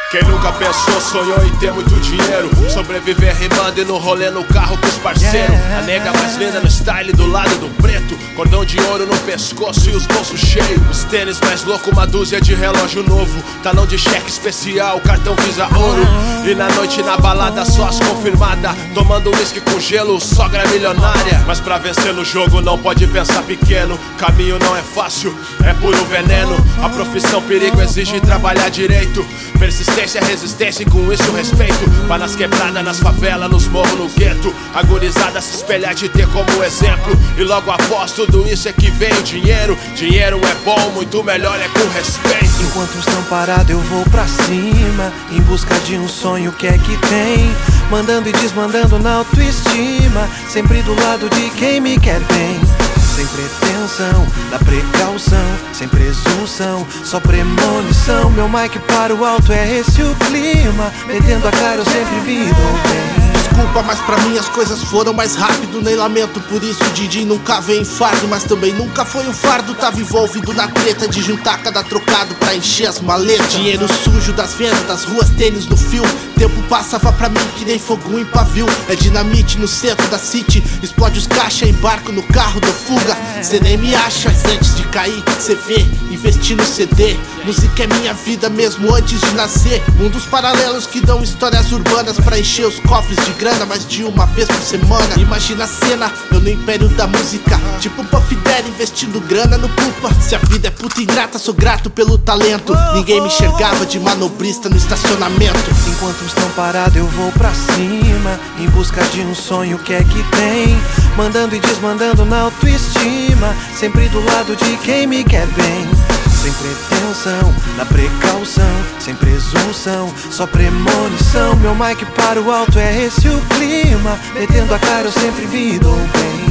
Quem nunca pensou, sonhou em ter muito dinheiro, sobreviver rimando e no rolê no carro com os parceiros. A nega mais linda no style do lado do preto, cordão de ouro no pescoço e os bolsos cheios. Os tênis mais louco, uma dúzia de relógio novo, talão de cheque especial, cartão Visa Ouro. E na noite na balada só as confirmada, tomando uísque com gelo, sogra milionária. Mas pra vencer no jogo não pode pensar pequeno, caminho não é fácil, é puro veneno. A profissão perigo exige trabalhar direito, persistência, resistência e com isso respeito. Pra nas quebradas, nas favelas, nos morros, no gueto, a gurizada se espelhar de ter como exemplo. E logo após tudo isso é que vem o dinheiro. Dinheiro é bom, muito melhor é com respeito. Enquanto estão parados eu vou pra cima, em busca de um sonho que é que tem, mandando e desmandando na autoestima, sempre do lado de quem me quer bem. Sem pretensão, na precaução, sem presunção, só premonição. Meu mic para o alto, é esse o clima, metendo a cara eu sempre me dou bem. Desculpa, mas pra mim as coisas foram mais rápido, nem lamento por isso. Didi nunca veio em fardo, mas também nunca foi um fardo. Tava envolvido na treta de juntar cada trocado pra encher as maletas. Dinheiro sujo das vendas, das ruas, tênis no fio. Tempo passava pra mim que nem fogo em pavio. É dinamite no centro da city, explode os caixa, embarco no carro, dou fuga. Cê nem me acha, mas antes de cair, cê vê, investi no CD. Música é minha vida mesmo antes de nascer. Mundos paralelos que dão histórias urbanas pra encher os cofres de grana mais de uma vez por semana. Imagina a cena, eu no império da música, tipo Puff Daddy investindo grana no Pupa. Se a vida é puta ingrata, sou grato pelo talento. Ninguém me enxergava de manobrista no estacionamento. Enquanto estão parados eu vou pra cima, em busca de um sonho que é que tem, mandando e desmandando na autoestima, sempre do lado de quem me quer bem. Sem pretensão, na precaução, sem presunção, só premonição. Meu mic para o alto, é esse o clima, metendo a cara eu sempre me dou bem.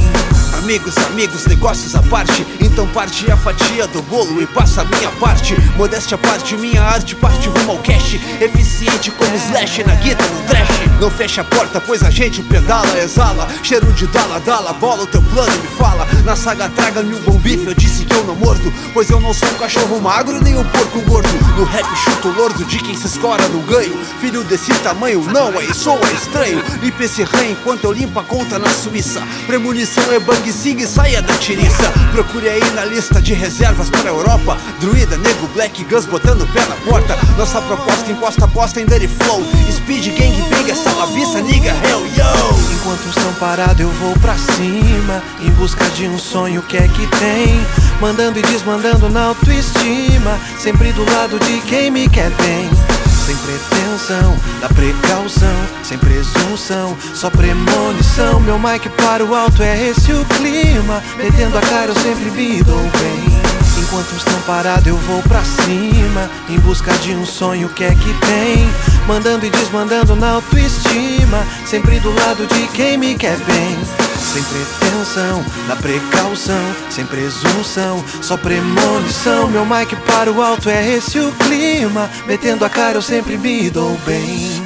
Amigos, negócios à parte, então parte a fatia do bolo e passa a minha parte. Modéstia à parte, minha arte parte rumo ao cash, eficiente como Slash na guitarra no trash. Não fecha a porta, pois a gente pedala, exala cheiro de dala, bola o teu plano e me fala. Na saga traga-me um bom bife, eu disse que eu não mordo, pois eu não sou um cachorro magro nem um porco gordo. No rap chuto lordo de quem se escora no ganho, filho desse tamanho não, aí soa estranho. Limpa esse ranho enquanto eu limpo a conta na Suíça, premonição é bang siga e saia da tiriça. Procure aí na lista de reservas para a Europa, druida, nego, black, guns botando o pé na porta. Nossa proposta imposta, aposta em dirty flow, speed, gang, bang, essa vista, nigga, hell yo. Enquanto estão parados eu vou pra cima, em busca de um sonho que é que tem, mandando e desmandando na autoestima, sempre do lado de quem me quer bem. Sem pretensão, na precaução, sem presunção, só premonição. Meu mic para o alto, é esse o clima, metendo a cara eu sempre me dou bem. Enquanto estão parados eu vou pra cima, em busca de um sonho que é que tem, mandando e desmandando na autoestima, sempre do lado de quem me quer bem. Sem pretensão, na precaução, sem presunção, só premonição. Meu mic para o alto, é esse o clima, metendo a cara eu sempre me dou bem.